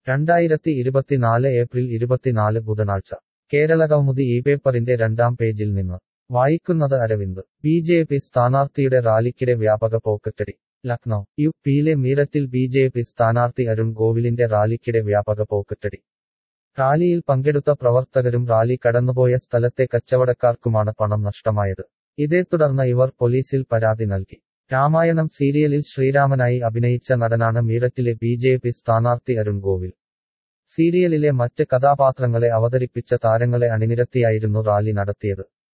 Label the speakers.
Speaker 1: 2024 April 24 ബുധനാഴ്ച കേരളകൗമുദി ഈ പേപ്പറിന്റെ 2-ാം പേജിൽ നിന്ന് വായിക്കുന്നത് അരവിന്ദ്. ബി.ജെ.പി സ്ഥാനാർത്ഥിയുടെ റാലിക്കിടെ വ്യാപക പോക്കറ്റടി. ലക്നൗ. യു.പിയിലെ മീററ്റിൽ ബി.ജെ.പി സ്ഥാനാർത്ഥി അരുൺ ഗോവിലിന്റെ റാലിക്കിടെ വ്യാപക പോക്കറ്റടി. റാലിയിൽ പങ്കെടുത്ത പ്രവർത്തകരും റാലി കടന്നുപോയ സ്ഥലത്തെ കച്ചവടക്കാർക്കുമാണ് പണം നഷ്ടമായത്. ഇതേ തുടർന്ന് ഇവർ പോലീസിൽ പരാതി നൽകി. രാമായണം സീരിയലിൽ ശ്രീരാമനായി അഭിനയിച്ച നടനാണ് മീററ്റിലെ ബി.ജെ.പി സ്ഥാനാർത്ഥി അരുൺ ഗോവിൽ. സീരിയലിലെ മറ്റ് കഥാപാത്രങ്ങളെ അവതരിപ്പിച്ച താരങ്ങളെ അണിനിരത്തിയായിരുന്നു റാലി നടത്തിയത്.